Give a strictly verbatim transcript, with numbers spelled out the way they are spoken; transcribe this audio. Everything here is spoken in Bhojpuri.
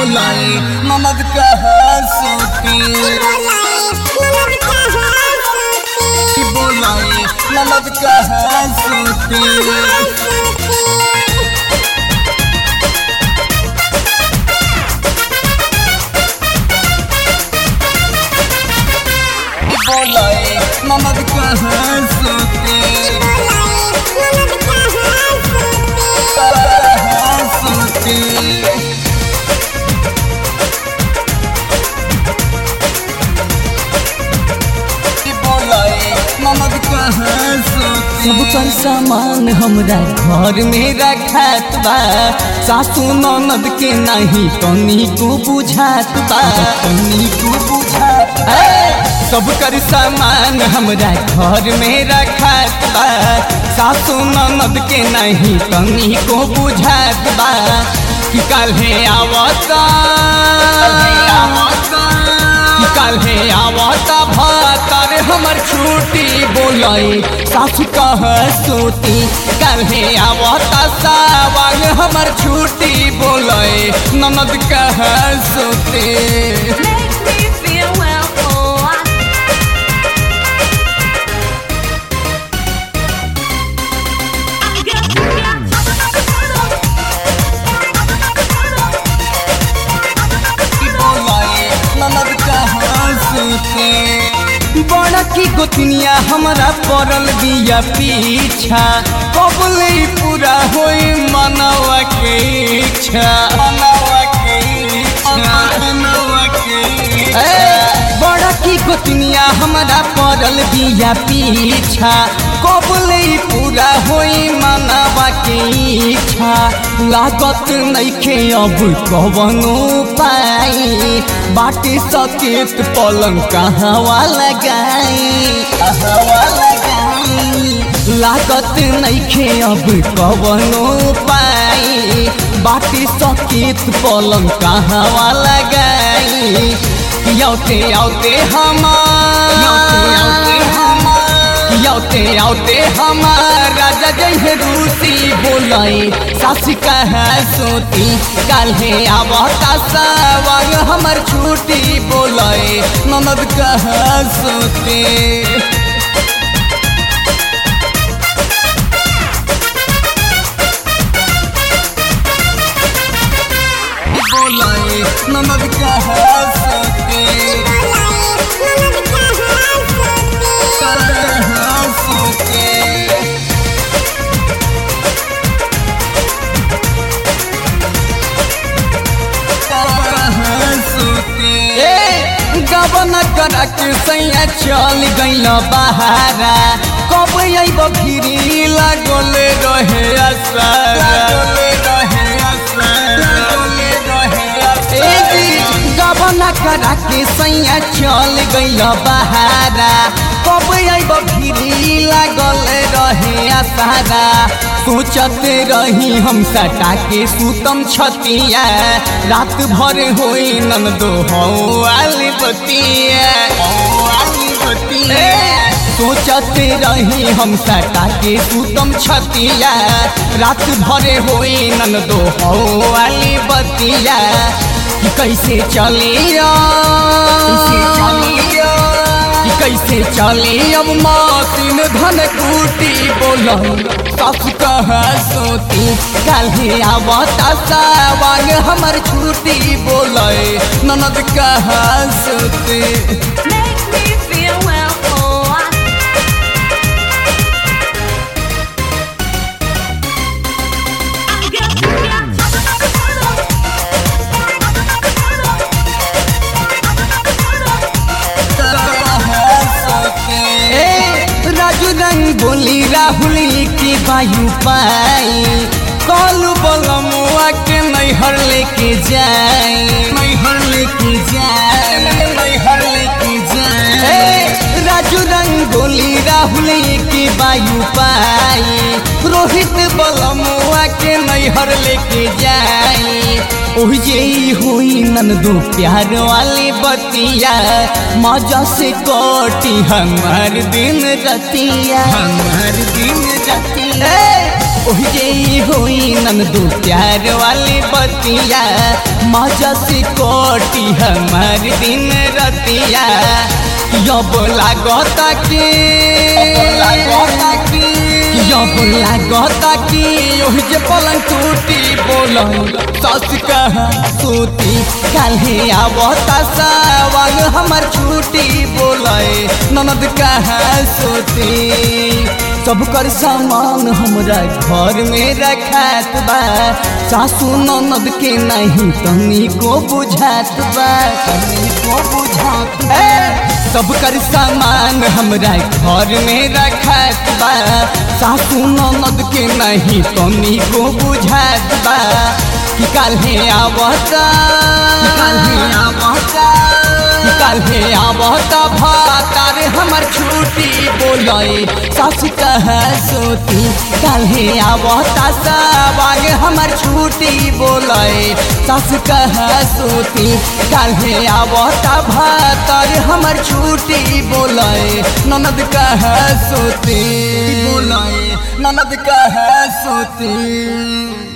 बोलाए ननद कहा सोती बोलाए ननद कहा सोती बोलाए ननद कहा सोती सब कर सामान हमरा घर में रखात बा सासू ननद के नहीं तनी को बुझात बा तनी को बुझात सब कर सामान हमरा घर में रखात बा सासू ननद के नहीं तनी को बुझात बा कि काल्हे आवता कि काल्हे आवता भातार हमर छुट्टी बोलाई सासू कह सोती काल्हे आवता सावांग हमर छुट्टी बोलाई ननद कह सोती बड़ा की गोतनिया हमरा पड़ल बिया पीछा कबले पूरा होई मनवा के इच्छा मनवा के मनवा के बड़ा की गोतनिया हमरा पड़ल बिया पीछा कबले पूरा होई मनवा के इच्छा लागत नइखे अब कवनो पाई बाटी सकेत पलंग कहवा लगाई कहवा लगाई लागत नइखे अब कवनो पाई बाटी सकेत पलंग कहवा लगाई यौते यौते हमार यौते यौते हमार राजा जय रूसी बोलाई सासी कहा सोती काल्हे आवता सावांग हमर छुट्टी बोलाई ननद कहा सोती बोलाई ननद कहा सोती गबन करा के सैया चल गइल बहारा कब अइब फिरी लागल रहे आसारा गबन करा के सैया चल गइल बहारा कब अइब फिरी लागल रहे आसारा सोचत रही हम सटा के सुतम छतिया रात भर होई ननदो हो आली बतिया सोचत रही हम सटा के सुतम छतिया रात भर होई ननदो हो आली बतिया कैसे चलिया कैसे चली अब मशीन धन कूटी बोलो सास कहा सोती काल्हे आवता सावांग हमर छुट्टी बोले ननद कहा सोती बोली राहुल की वायु पाई कलू बलमुआ के नैहर लेके जाए नैहर लेके जाए नैहर लेके जाए राजू रंगोली राहुल की वायु पाई रोहित बलमुआ के नैहर लेके जाए ओही हुई ननदो प्यार वाली बतिया मजा से कोटी हमार दिन रतिया हमार दिन रतिया ओही जे होई नंदू प्यार वाली बतिया मजा से कोटी हमार दिन रतिया यब लागता के लागता के यब लागता कि ओही जे पलंग टूटी बोलन सस कहा सूती काल्हे आवता सावन हमर छूटी बोले ननद कहा सूती सब कर सामान हमरा घर में रखात बा सासू ननद के नहीं तनी को बुझात बा तनी को बुझात बा सब कर सामान हमरा घर में रखात बा सासू ननद के नहीं तनी को बुझात बा कि काल्हे आवता काल्हे आवता काल्हे आवता भातार हमर छूटी बोले सासू कहा सोती काल्हे आवता सावाग हमर छूटी बोले सासू कहा सोती काल्हे आवता भातार हमर छूटी बोले ननद कहा सोती बोले ननद कहा सोती।